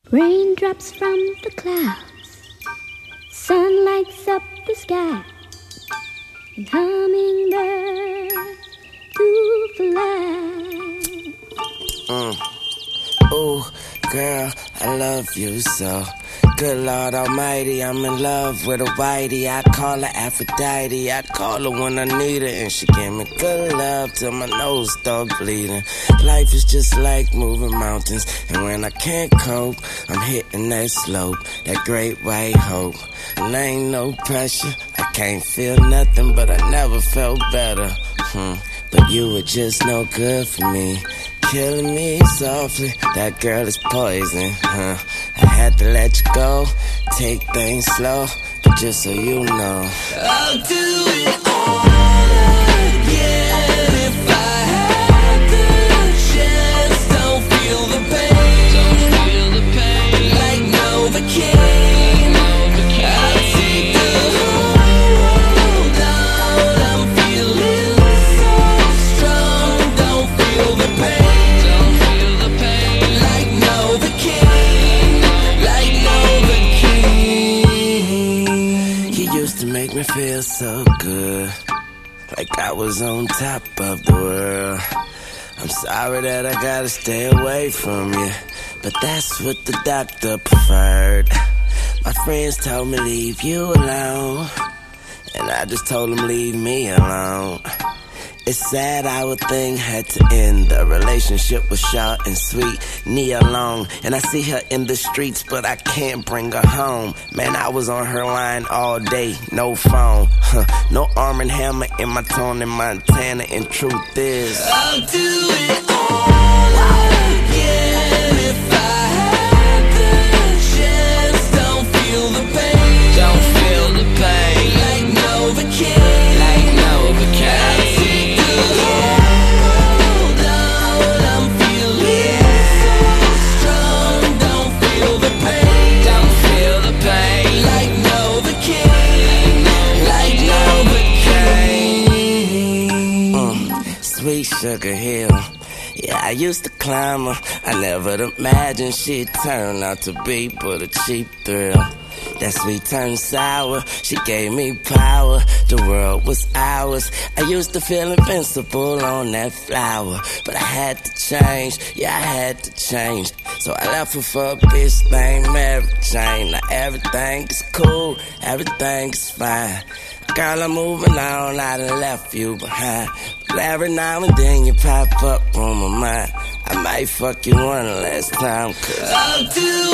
Raindrops from the clouds, sun lights up the sky, and hummingbirds do fly. Ooh, girl, I love you so. Good Lord Almighty, I'm in love with a whitey. I call her Aphrodite. I call her when I need her, and she gave me good love till my nose start bleeding. Life is just like moving mountains, and when I can't cope, I'm hitting that slope, that great white hope. And there ain't no pressure, I can't feel nothing, but I never felt better. But you were just no good for me, killing me softly. That girl is poison, I had to let you go, take things slow, but just so you know, I'll do it all again if I had the chance. Don't feel the pain, don't feel the pain, like Novocaine. I'll take the whole down. I'm feeling so strong. Don't feel the pain, don't feel the pain, like Novocaine, like Novocaine. He used to make me feel so good, like I was on top of the world. I'm sorry that I gotta stay away from you, but that's what the doctor preferred. My friends told me leave you alone, and I just told them leave me alone. It's sad our thing had to end. The relationship was short and sweet, knee alone. And I see her in the streets, but I can't bring her home. Man, I was on her line all day, no phone. No Arm & Hammer in my Tony Montana. And truth is, I'll do it all again if I had the chance. Don't feel the pain, don't feel the pain, like Novocaine, like Novocaine. Sweet Sugar Hill, yeah, I used to climb her. I never imagined she'd turn out to be but a cheap thrill. That sweet turned sour, she gave me power. The world was ours. I used to feel invincible on that flower, but I had to change, yeah, I had to change. So I left her for a bitch named Mary Jane. Now everything is cool, everything is fine. Girl, I'm moving on, I done left you behind. But every now and then you pop up on my mind. I might fuck you one last time, 'cause I'll do